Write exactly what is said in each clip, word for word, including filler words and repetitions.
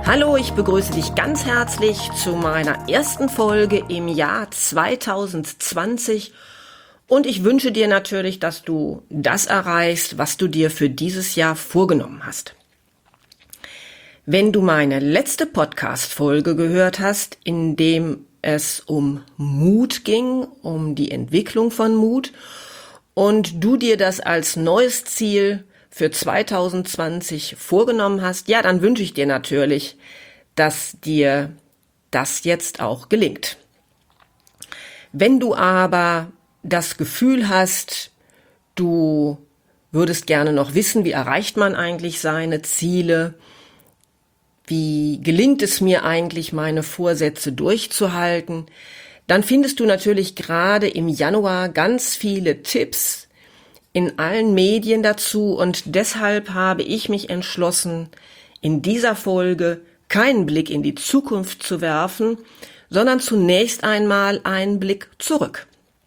Hallo, ich begrüße dich ganz herzlich zu meiner ersten Folge im Jahr zwanzig zwanzig und ich wünsche dir natürlich, dass du das erreichst, was du dir für dieses Jahr vorgenommen hast. Wenn du meine letzte Podcast-Folge gehört hast, in dem es um Mut ging, um die Entwicklung von Mut und du dir das als neues Ziel für zwanzig zwanzig vorgenommen hast, ja, dann wünsche ich dir natürlich, dass dir das jetzt auch gelingt. Wenn du aber das Gefühl hast, du würdest gerne noch wissen, wie erreicht man eigentlich seine Ziele, wie gelingt es mir eigentlich, meine Vorsätze durchzuhalten, dann findest du natürlich gerade im Januar ganz viele Tipps in allen Medien dazu und deshalb habe ich mich entschlossen, in dieser Folge keinen Blick in die Zukunft zu werfen, sondern zunächst einmal einen Blick zurück.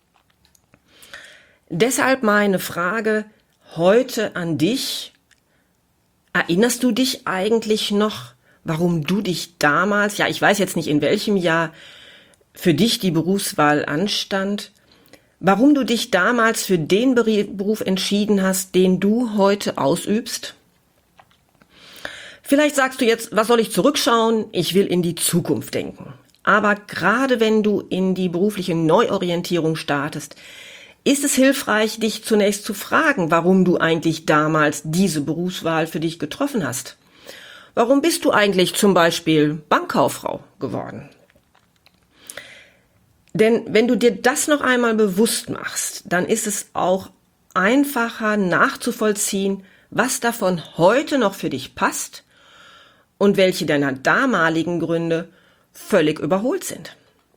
Deshalb meine Frage heute an dich: Erinnerst du dich eigentlich noch, warum du dich damals, ja, ich weiß jetzt nicht in welchem Jahr für dich die Berufswahl anstand, warum du dich damals für den Beruf entschieden hast, den du heute ausübst? Vielleicht sagst du jetzt, was soll ich zurückschauen? Ich will in die Zukunft denken. Aber gerade wenn du in die berufliche Neuorientierung startest, ist es hilfreich, dich zunächst zu fragen, warum du eigentlich damals diese Berufswahl für dich getroffen hast. Warum bist du eigentlich zum Beispiel Bankkauffrau geworden? Denn wenn du dir das noch einmal bewusst machst, dann ist es auch einfacher nachzuvollziehen, was davon heute noch für dich passt und welche deiner damaligen Gründe völlig überholt sind.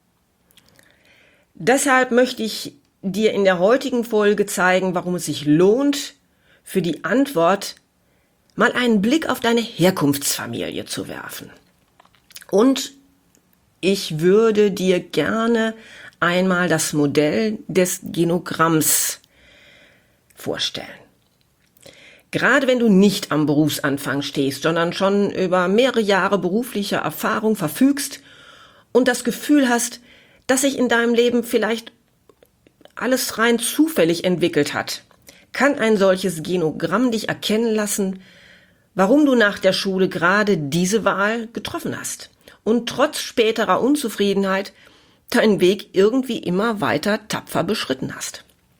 Deshalb möchte ich dir in der heutigen Folge zeigen, warum es sich lohnt, für die Antwort mal einen Blick auf deine Herkunftsfamilie zu werfen. Und ich würde dir gerne einmal das Modell des Genogramms vorstellen. Gerade wenn du nicht am Berufsanfang stehst, sondern schon über mehrere Jahre beruflicher Erfahrung verfügst und das Gefühl hast, dass sich in deinem Leben vielleicht alles rein zufällig entwickelt hat, kann ein solches Genogramm dich erkennen lassen, warum du nach der Schule gerade diese Wahl getroffen hast und trotz späterer Unzufriedenheit deinen Weg irgendwie immer weiter tapfer beschritten hast.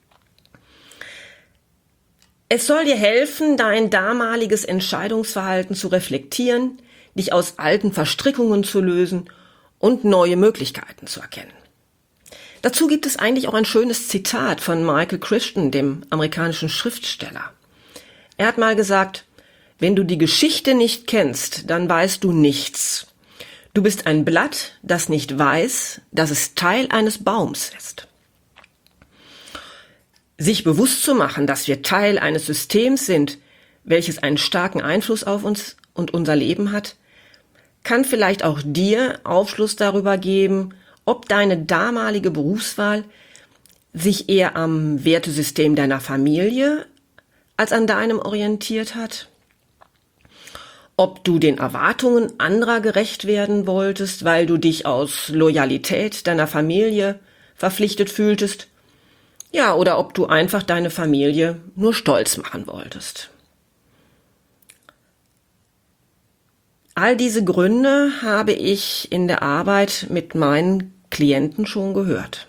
Es soll dir helfen, dein damaliges Entscheidungsverhalten zu reflektieren, dich aus alten Verstrickungen zu lösen und neue Möglichkeiten zu erkennen. Dazu gibt es eigentlich auch ein schönes Zitat von Michael Crichton, dem amerikanischen Schriftsteller. Er hat mal gesagt: Wenn du die Geschichte nicht kennst, dann weißt du nichts. Du bist ein Blatt, das nicht weiß, dass es Teil eines Baums ist. Sich bewusst zu machen, dass wir Teil eines Systems sind, welches einen starken Einfluss auf uns und unser Leben hat, kann vielleicht auch dir Aufschluss darüber geben, ob deine damalige Berufswahl sich eher am Wertesystem deiner Familie als an deinem orientiert hat. Ob du den Erwartungen anderer gerecht werden wolltest, weil du dich aus Loyalität deiner Familie verpflichtet fühltest, ja, oder ob du einfach deine Familie nur stolz machen wolltest. All diese Gründe habe ich in der Arbeit mit meinen Klienten schon gehört.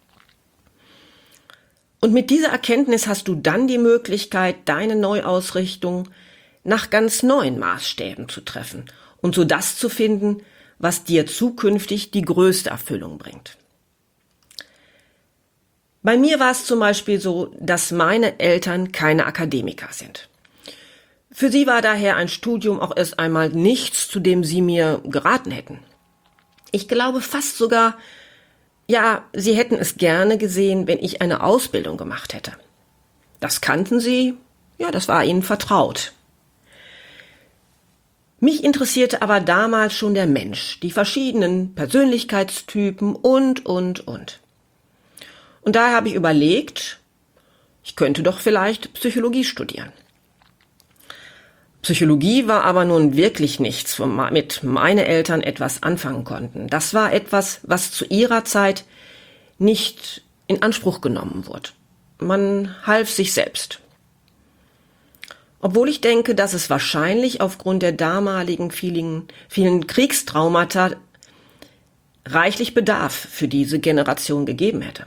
Und mit dieser Erkenntnis hast du dann die Möglichkeit, deine Neuausrichtung nach ganz neuen Maßstäben zu treffen und so das zu finden, was dir zukünftig die größte Erfüllung bringt. Bei mir war es zum Beispiel so, dass meine Eltern keine Akademiker sind. Für sie war daher ein Studium auch erst einmal nichts, zu dem sie mir geraten hätten. Ich glaube fast sogar, ja, sie hätten es gerne gesehen, wenn ich eine Ausbildung gemacht hätte. Das kannten sie, ja, das war ihnen vertraut. Mich interessierte aber damals schon der Mensch, die verschiedenen Persönlichkeitstypen und, und, und. Und daher habe ich überlegt, ich könnte doch vielleicht Psychologie studieren. Psychologie war aber nun wirklich nichts, womit meine Eltern etwas anfangen konnten. Das war etwas, was zu ihrer Zeit nicht in Anspruch genommen wurde. Man half sich selbst. Obwohl ich denke, dass es wahrscheinlich aufgrund der damaligen vielen, vielen Kriegstraumata reichlich Bedarf für diese Generation gegeben hätte.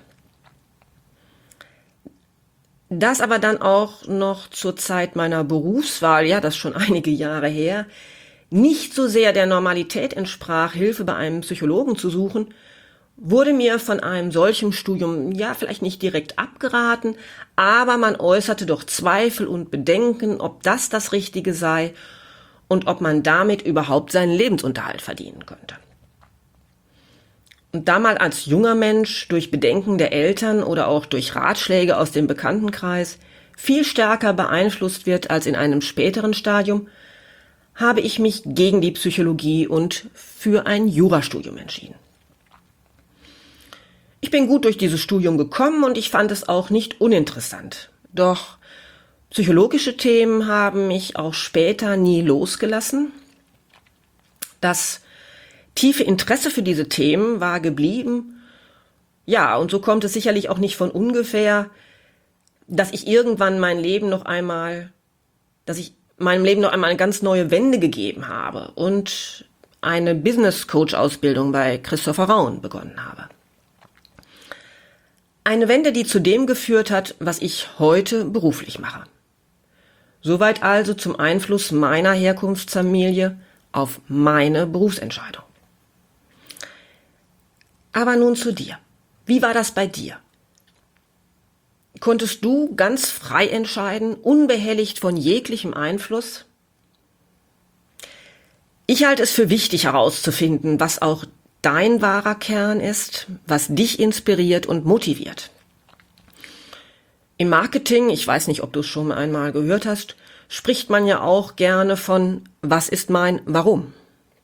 Das aber dann auch noch zur Zeit meiner Berufswahl, ja, das ist schon einige Jahre her, nicht so sehr der Normalität entsprach, Hilfe bei einem Psychologen zu suchen, wurde mir von einem solchen Studium, ja, vielleicht nicht direkt abgeraten, aber man äußerte doch Zweifel und Bedenken, ob das das Richtige sei und ob man damit überhaupt seinen Lebensunterhalt verdienen könnte. Und da man als junger Mensch durch Bedenken der Eltern oder auch durch Ratschläge aus dem Bekanntenkreis viel stärker beeinflusst wird als in einem späteren Stadium, habe ich mich gegen die Psychologie und für ein Jurastudium entschieden. Ich bin gut durch dieses Studium gekommen und ich fand es auch nicht uninteressant. Doch psychologische Themen haben mich auch später nie losgelassen. Das tiefe Interesse für diese Themen war geblieben. Ja, und so kommt es sicherlich auch nicht von ungefähr, dass ich irgendwann mein Leben noch einmal, dass ich meinem Leben noch einmal eine ganz neue Wende gegeben habe und eine Business Coach Ausbildung bei Christopher Rauen begonnen habe. Eine Wende, die zu dem geführt hat, was ich heute beruflich mache. Soweit also zum Einfluss meiner Herkunftsfamilie auf meine Berufsentscheidung. Aber nun zu dir. Wie war das bei dir? Konntest du ganz frei entscheiden, unbehelligt von jeglichem Einfluss? Ich halte es für wichtig herauszufinden, was auch dein wahrer Kern ist, was dich inspiriert und motiviert. Im Marketing, ich weiß nicht, ob du es schon einmal gehört hast, spricht man ja auch gerne von, was ist mein Warum?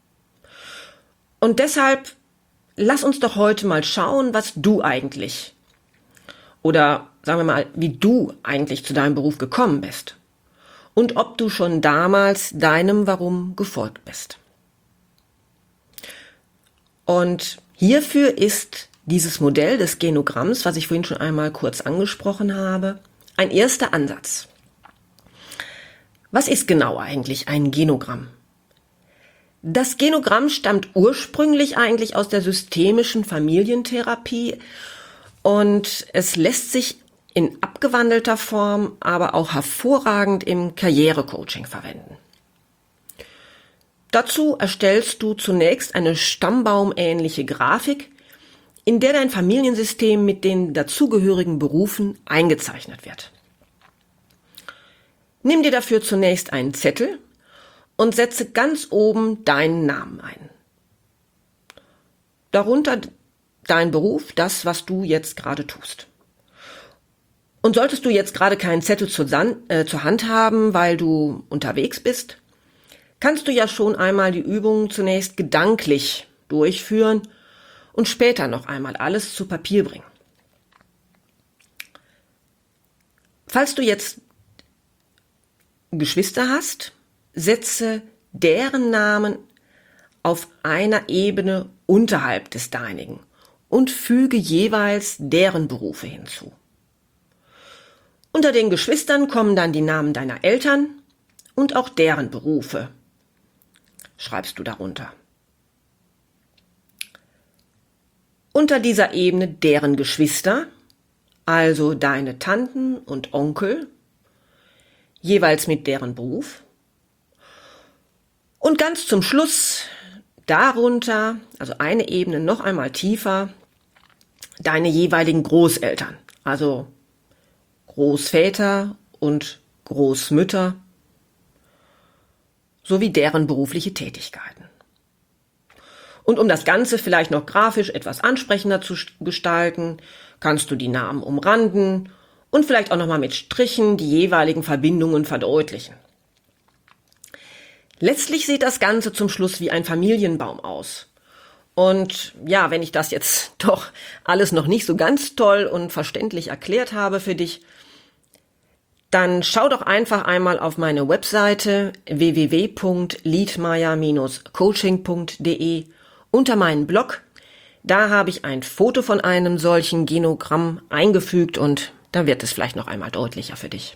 Und deshalb lass uns doch heute mal schauen, was du eigentlich, oder sagen wir mal, wie du eigentlich zu deinem Beruf gekommen bist und ob du schon damals deinem Warum gefolgt bist. Und hierfür ist dieses Modell des Genogramms, was ich vorhin schon einmal kurz angesprochen habe, ein erster Ansatz. Was ist genau eigentlich ein Genogramm? Das Genogramm stammt ursprünglich eigentlich aus der systemischen Familientherapie und es lässt sich in abgewandelter Form, aber auch hervorragend im Karrierecoaching verwenden. Dazu erstellst du zunächst eine stammbaumähnliche Grafik, in der dein Familiensystem mit den dazugehörigen Berufen eingezeichnet wird. Nimm dir dafür zunächst einen Zettel und setze ganz oben deinen Namen ein. Darunter dein Beruf, das, was du jetzt gerade tust. Und solltest du jetzt gerade keinen Zettel zur, San- äh, zur Hand haben, weil du unterwegs bist, kannst du ja schon einmal die Übung zunächst gedanklich durchführen und später noch einmal alles zu Papier bringen. Falls du jetzt Geschwister hast, setze deren Namen auf einer Ebene unterhalb des deinigen und füge jeweils deren Berufe hinzu. Unter den Geschwistern kommen dann die Namen deiner Eltern und auch deren Berufe. Schreibst du darunter. Unter dieser Ebene deren Geschwister, also deine Tanten und Onkel, jeweils mit deren Beruf. Und ganz zum Schluss darunter, also eine Ebene noch einmal tiefer, deine jeweiligen Großeltern, also Großväter und Großmütter, sowie deren berufliche Tätigkeiten. Und um das Ganze vielleicht noch grafisch etwas ansprechender zu gestalten, kannst du die Namen umranden und vielleicht auch nochmal mit Strichen die jeweiligen Verbindungen verdeutlichen. Letztlich sieht das Ganze zum Schluss wie ein Familienbaum aus. Und ja, wenn ich das jetzt doch alles noch nicht so ganz toll und verständlich erklärt habe für dich, Dann schau doch einfach einmal auf meine Webseite w w w punkt liedmeier Bindestrich coaching punkt de unter meinen Blog. Da habe ich ein Foto von einem solchen Genogramm eingefügt und dann wird es vielleicht noch einmal deutlicher für dich.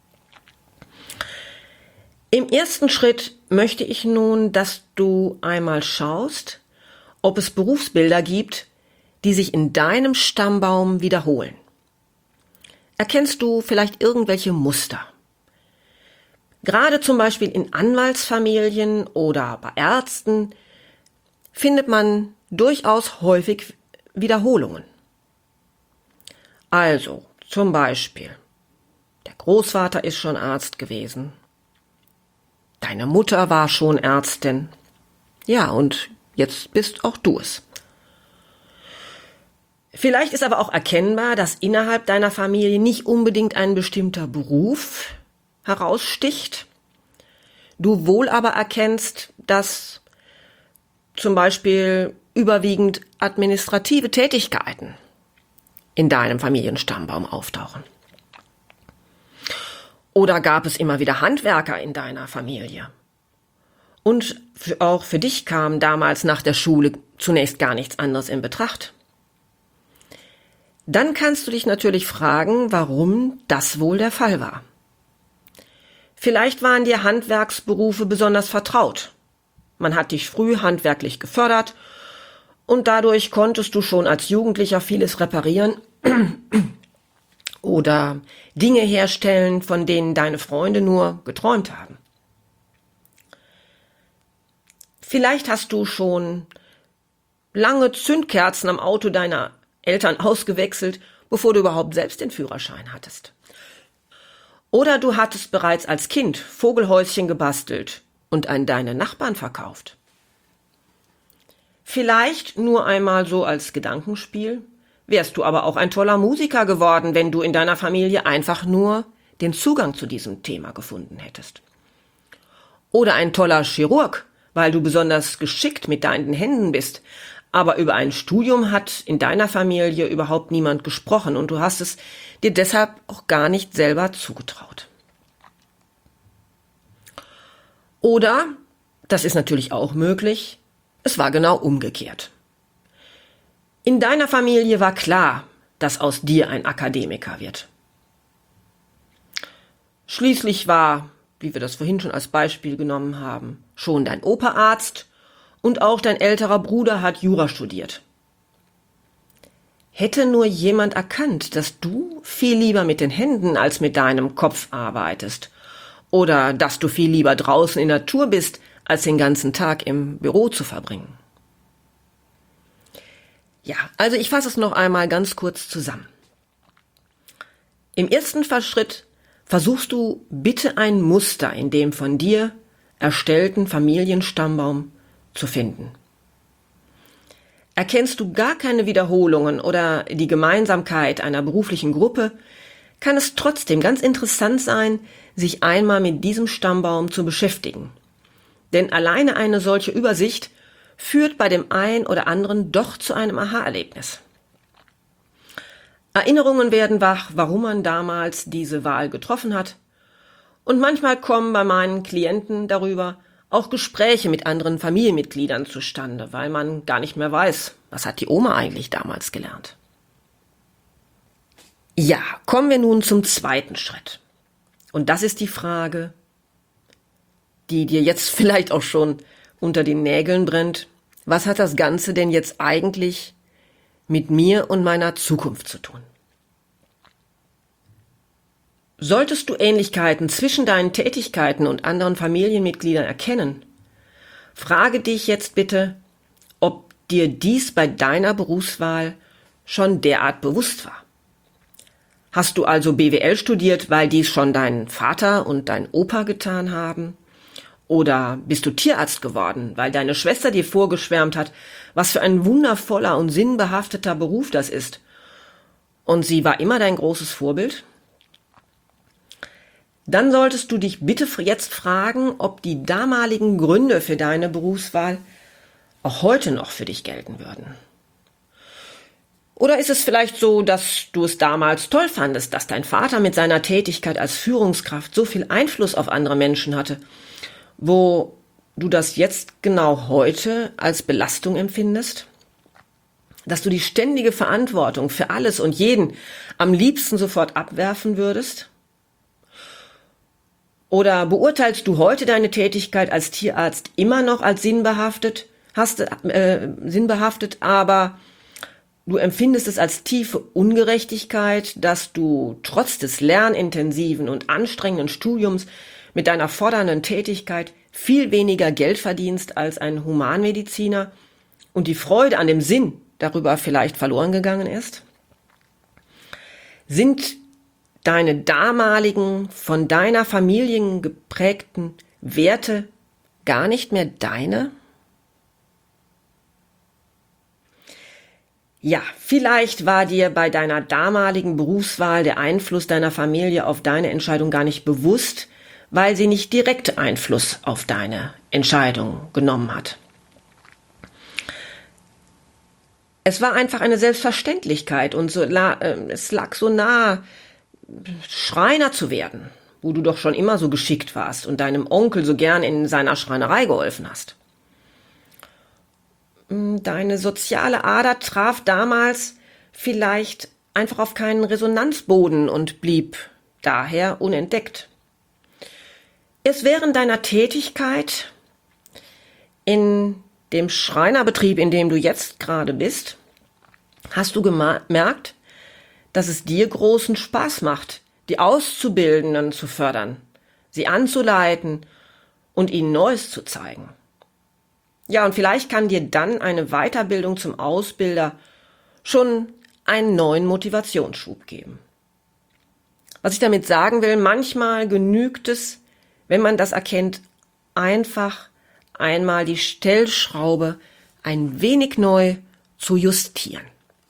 Im ersten Schritt möchte ich nun, dass du einmal schaust, ob es Berufsbilder gibt, die sich in deinem Stammbaum wiederholen. Erkennst du vielleicht irgendwelche Muster? Gerade zum Beispiel in Anwaltsfamilien oder bei Ärzten findet man durchaus häufig Wiederholungen. Also zum Beispiel, der Großvater ist schon Arzt gewesen, deine Mutter war schon Ärztin, ja, und jetzt bist auch du es. Vielleicht ist aber auch erkennbar, dass innerhalb deiner Familie nicht unbedingt ein bestimmter Beruf heraussticht, du wohl aber erkennst, dass zum Beispiel überwiegend administrative Tätigkeiten in deinem Familienstammbaum auftauchen. Oder gab es immer wieder Handwerker in deiner Familie? Und für, auch für dich kam damals nach der Schule zunächst gar nichts anderes in Betracht. Dann kannst du dich natürlich fragen, warum das wohl der Fall war. Vielleicht waren dir Handwerksberufe besonders vertraut. Man hat dich früh handwerklich gefördert und dadurch konntest du schon als Jugendlicher vieles reparieren oder Dinge herstellen, von denen deine Freunde nur geträumt haben. Vielleicht hast du schon lange Zündkerzen am Auto deiner Eltern ausgewechselt, bevor du überhaupt selbst den Führerschein hattest. Oder du hattest bereits als Kind Vogelhäuschen gebastelt und an deine Nachbarn verkauft. Vielleicht nur einmal so als Gedankenspiel, wärst du aber auch ein toller Musiker geworden, wenn du in deiner Familie einfach nur den Zugang zu diesem Thema gefunden hättest. Oder ein toller Chirurg, weil du besonders geschickt mit deinen Händen bist, aber über ein Studium hat in deiner Familie überhaupt niemand gesprochen und du hast es dir deshalb auch gar nicht selber zugetraut. Oder, das ist natürlich auch möglich, es war genau umgekehrt. In deiner Familie war klar, dass aus dir ein Akademiker wird. Schließlich war, wie wir das vorhin schon als Beispiel genommen haben, schon dein Opa Arzt und auch dein älterer Bruder hat Jura studiert. Hätte nur jemand erkannt, dass du viel lieber mit den Händen als mit deinem Kopf arbeitest oder dass du viel lieber draußen in der Natur bist, als den ganzen Tag im Büro zu verbringen. Ja, also ich fasse es noch einmal ganz kurz zusammen. Im ersten Schritt versuchst du bitte ein Muster in dem von dir erstellten Familienstammbaum zu finden. Erkennst du gar keine Wiederholungen oder die Gemeinsamkeit einer beruflichen Gruppe, kann es trotzdem ganz interessant sein, sich einmal mit diesem Stammbaum zu beschäftigen. Denn alleine eine solche Übersicht führt bei dem einen oder anderen doch zu einem Aha-Erlebnis. Erinnerungen werden wach, warum man damals diese Wahl getroffen hat. Und manchmal kommen bei meinen Klienten darüber auch Gespräche mit anderen Familienmitgliedern zustande, weil man gar nicht mehr weiß, was hat die Oma eigentlich damals gelernt. Ja, kommen wir nun zum zweiten Schritt. Und das ist die Frage, die dir jetzt vielleicht auch schon unter den Nägeln brennt. Was hat das Ganze denn jetzt eigentlich mit mir und meiner Zukunft zu tun? Solltest du Ähnlichkeiten zwischen deinen Tätigkeiten und anderen Familienmitgliedern erkennen, frage dich jetzt bitte, ob dir dies bei deiner Berufswahl schon derart bewusst war. Hast du also B W L studiert, weil dies schon dein Vater und dein Opa getan haben? Oder bist du Tierarzt geworden, weil deine Schwester dir vorgeschwärmt hat, was für ein wundervoller und sinnbehafteter Beruf das ist? Und sie war immer dein großes Vorbild? Dann solltest du dich bitte jetzt fragen, ob die damaligen Gründe für deine Berufswahl auch heute noch für dich gelten würden. Oder ist es vielleicht so, dass du es damals toll fandest, dass dein Vater mit seiner Tätigkeit als Führungskraft so viel Einfluss auf andere Menschen hatte, wo du das jetzt genau heute als Belastung empfindest? Dass du die ständige Verantwortung für alles und jeden am liebsten sofort abwerfen würdest? Oder beurteilst du heute deine Tätigkeit als Tierarzt immer noch als sinnbehaftet, hast, äh, sinnbehaftet, aber du empfindest es als tiefe Ungerechtigkeit, dass du trotz des lernintensiven und anstrengenden Studiums mit deiner fordernden Tätigkeit viel weniger Geld verdienst als ein Humanmediziner und die Freude an dem Sinn darüber vielleicht verloren gegangen ist? Sind deine damaligen, von deiner Familie geprägten Werte gar nicht mehr deine? Ja, vielleicht war dir bei deiner damaligen Berufswahl der Einfluss deiner Familie auf deine Entscheidung gar nicht bewusst, weil sie nicht direkt Einfluss auf deine Entscheidung genommen hat. Es war einfach eine Selbstverständlichkeit und so, äh, es lag so nah, Schreiner zu werden, wo du doch schon immer so geschickt warst und deinem Onkel so gern in seiner Schreinerei geholfen hast. Deine soziale Ader traf damals vielleicht einfach auf keinen Resonanzboden und blieb daher unentdeckt. Erst während deiner Tätigkeit in dem Schreinerbetrieb, in dem du jetzt gerade bist, hast du gemerkt, dass es dir großen Spaß macht, die Auszubildenden zu fördern, sie anzuleiten und ihnen Neues zu zeigen. Ja, und vielleicht kann dir dann eine Weiterbildung zum Ausbilder schon einen neuen Motivationsschub geben. Was ich damit sagen will, manchmal genügt es, wenn man das erkennt, einfach einmal die Stellschraube ein wenig neu zu justieren.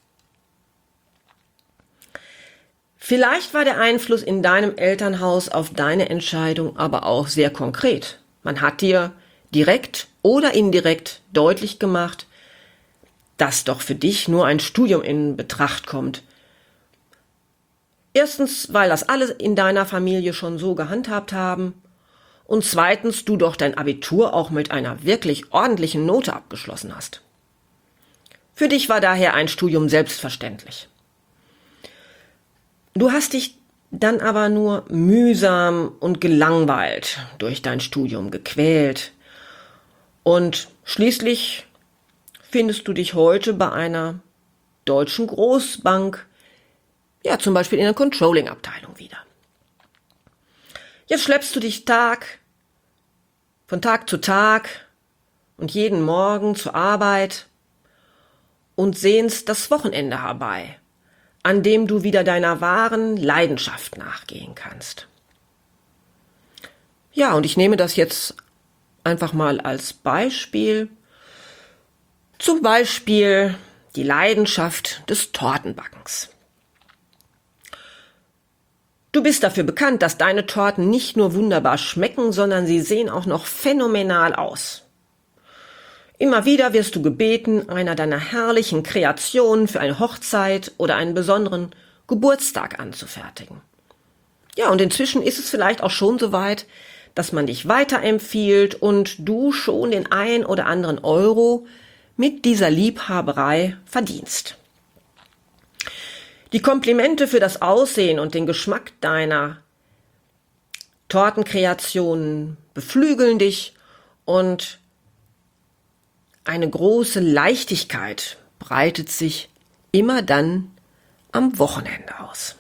Vielleicht war der Einfluss in deinem Elternhaus auf deine Entscheidung aber auch sehr konkret. Man hat dir direkt oder indirekt deutlich gemacht, dass doch für dich nur ein Studium in Betracht kommt. Erstens, weil das alle in deiner Familie schon so gehandhabt haben und zweitens, du doch dein Abitur auch mit einer wirklich ordentlichen Note abgeschlossen hast. Für dich war daher ein Studium selbstverständlich. Du hast dich dann aber nur mühsam und gelangweilt durch dein Studium gequält. Und schließlich findest du dich heute bei einer deutschen Großbank, ja zum Beispiel in der Controlling-Abteilung wieder. Jetzt schleppst du dich Tag, von Tag zu Tag und jeden Morgen zur Arbeit und sehnst das Wochenende herbei, an dem du wieder deiner wahren Leidenschaft nachgehen kannst. Ja, und ich nehme das jetzt einfach mal als Beispiel. Zum Beispiel die Leidenschaft des Tortenbackens. Du bist dafür bekannt, dass deine Torten nicht nur wunderbar schmecken, sondern sie sehen auch noch phänomenal aus. Immer wieder wirst du gebeten, einer deiner herrlichen Kreationen für eine Hochzeit oder einen besonderen Geburtstag anzufertigen. Ja, und inzwischen ist es vielleicht auch schon so weit, dass man dich weiterempfiehlt und du schon den ein oder anderen Euro mit dieser Liebhaberei verdienst. Die Komplimente für das Aussehen und den Geschmack deiner Tortenkreationen beflügeln dich und eine große Leichtigkeit breitet sich immer dann am Wochenende aus.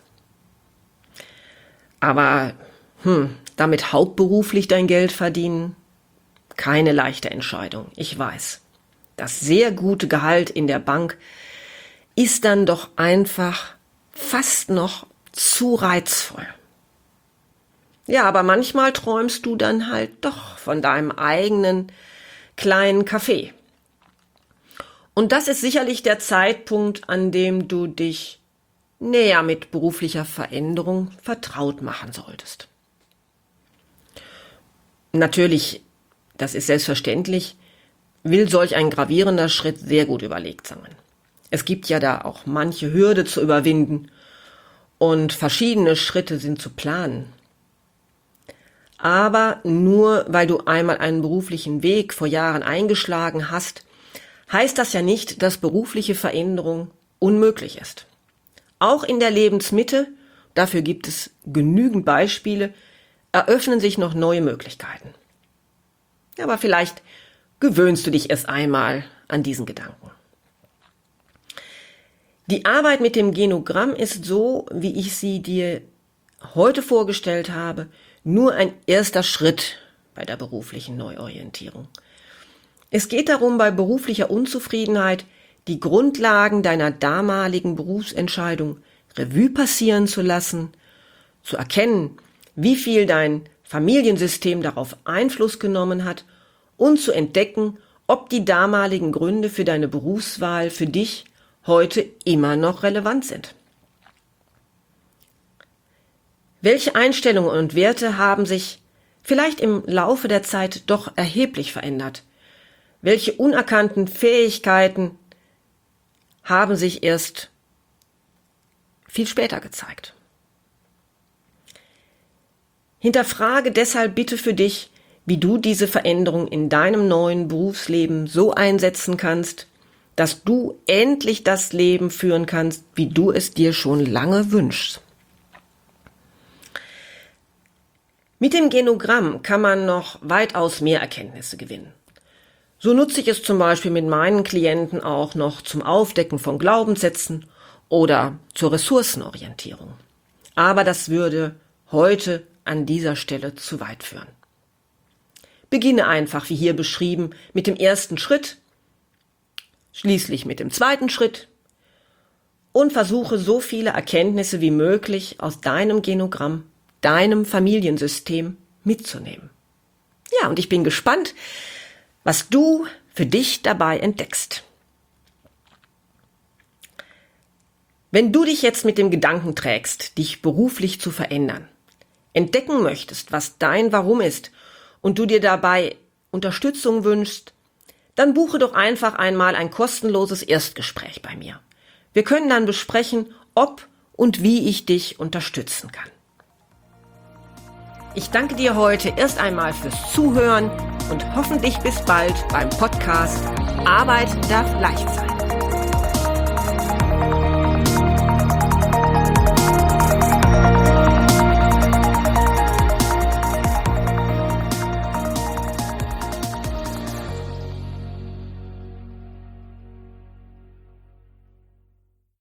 Aber hm, damit hauptberuflich dein Geld verdienen? Keine leichte Entscheidung, ich weiß. Das sehr gute Gehalt in der Bank ist dann doch einfach fast noch zu reizvoll. Ja, aber manchmal träumst du dann halt doch von deinem eigenen kleinen Café. Und das ist sicherlich der Zeitpunkt, an dem du dich näher mit beruflicher Veränderung vertraut machen solltest. Natürlich, das ist selbstverständlich, will solch ein gravierender Schritt sehr gut überlegt sein. Es gibt ja da auch manche Hürde zu überwinden und verschiedene Schritte sind zu planen. Aber nur weil du einmal einen beruflichen Weg vor Jahren eingeschlagen hast, heißt das ja nicht, dass berufliche Veränderung unmöglich ist. Auch in der Lebensmitte, dafür gibt es genügend Beispiele, eröffnen sich noch neue Möglichkeiten. Aber vielleicht gewöhnst du dich erst einmal an diesen Gedanken. Die Arbeit mit dem Genogramm ist so, wie ich sie dir heute vorgestellt habe, nur ein erster Schritt bei der beruflichen Neuorientierung. Es geht darum, bei beruflicher Unzufriedenheit die Grundlagen deiner damaligen Berufsentscheidung Revue passieren zu lassen, zu erkennen, wie viel dein Familiensystem darauf Einfluss genommen hat und zu entdecken, ob die damaligen Gründe für deine Berufswahl für dich heute immer noch relevant sind. Welche Einstellungen und Werte haben sich vielleicht im Laufe der Zeit doch erheblich verändert? Welche unerkannten Fähigkeiten haben sich erst viel später gezeigt? Hinterfrage deshalb bitte für dich, wie du diese Veränderung in deinem neuen Berufsleben so einsetzen kannst, dass du endlich das Leben führen kannst, wie du es dir schon lange wünschst. Mit dem Genogramm kann man noch weitaus mehr Erkenntnisse gewinnen. So nutze ich es zum Beispiel mit meinen Klienten auch noch zum Aufdecken von Glaubenssätzen oder zur Ressourcenorientierung. Aber das würde heute an dieser Stelle zu weit führen. Beginne einfach, wie hier beschrieben, mit dem ersten Schritt, schließlich mit dem zweiten Schritt und versuche so viele Erkenntnisse wie möglich aus deinem Genogramm, deinem Familiensystem mitzunehmen. Ja, und ich bin gespannt, was du für dich dabei entdeckst. Wenn du dich jetzt mit dem Gedanken trägst, dich beruflich zu verändern, entdecken möchtest, was dein Warum ist und du dir dabei Unterstützung wünschst, dann buche doch einfach einmal ein kostenloses Erstgespräch bei mir. Wir können dann besprechen, ob und wie ich dich unterstützen kann. Ich danke dir heute erst einmal fürs Zuhören und hoffentlich bis bald beim Podcast Arbeit darf leicht sein.